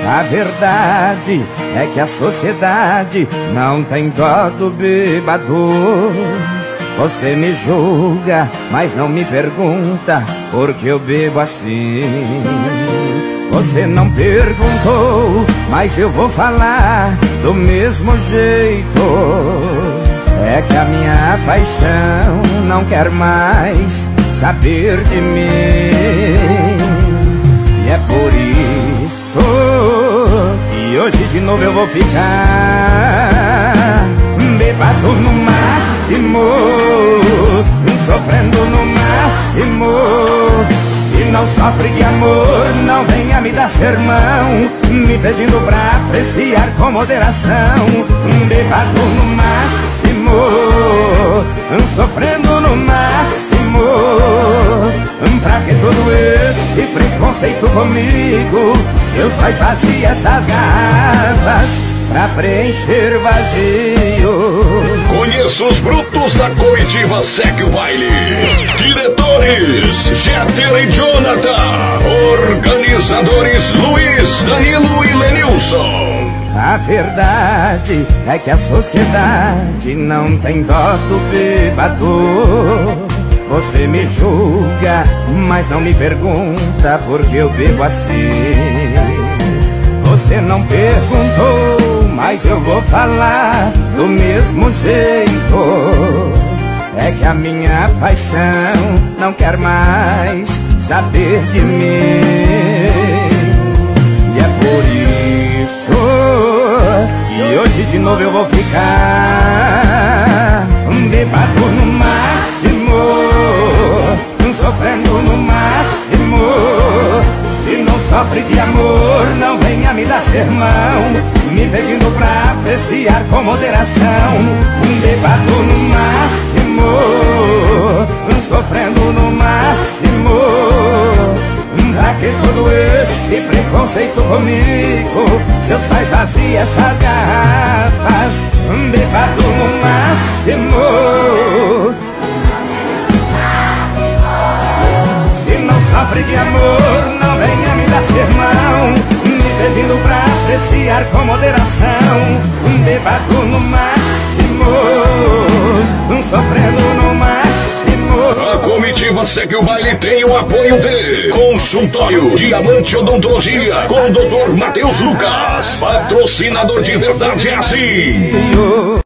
A verdade é que a sociedade não tem dó do bêbado. Você me julga, mas não me pergunta por que eu bebo assim. Você não perguntou, mas eu vou falar do mesmo jeito. É que a minha paixão não quer mais saber de mim. E é por isso que hoje de novo eu vou ficar bêbado no máximo, sofrendo no máximo. Se não sofre de amor, não venha me dar sermão, me pedindo pra apreciar com moderação. Bêbado no máximo, sofrendo no máximo. Pra que todo esse preconceito comigo, se eu só esvazio essas garrafas pra preencher vazio? Conheça os brutos da comitiva Segue o Baile. Diretores Jeter e Jonathan. Organizadores Luiz, Danilo e Lenilson. A verdade é que a sociedade não tem dó do bêbado. Você me julga, mas não me pergunta por que eu bebo assim. Você não perguntou, mas eu vou falar do mesmo jeito. É que a minha paixão não quer mais saber de mim. E é por isso que hoje de novo eu vou ficar bêbado no máximo, sofrendo no máximo. Se não sofre de amor, não venha me dar sermão, me pedindo pra apreciar com moderação. Bêbado no máximo, sofrendo no máximo. Pra que todo esse preconceito comigo, se eu só esvazio essas garrafas? Bêbado no máximo. Sofre de amor, não venha me dar sermão, me pedindo pra apreciar com moderação. Bêbado no máximo, sofrendo no máximo. A comitiva Segue o Baile tem o apoio de Consultório Diamante Odontologia com o Dr. Matheus Lucas. Patrocinador de verdade é assim.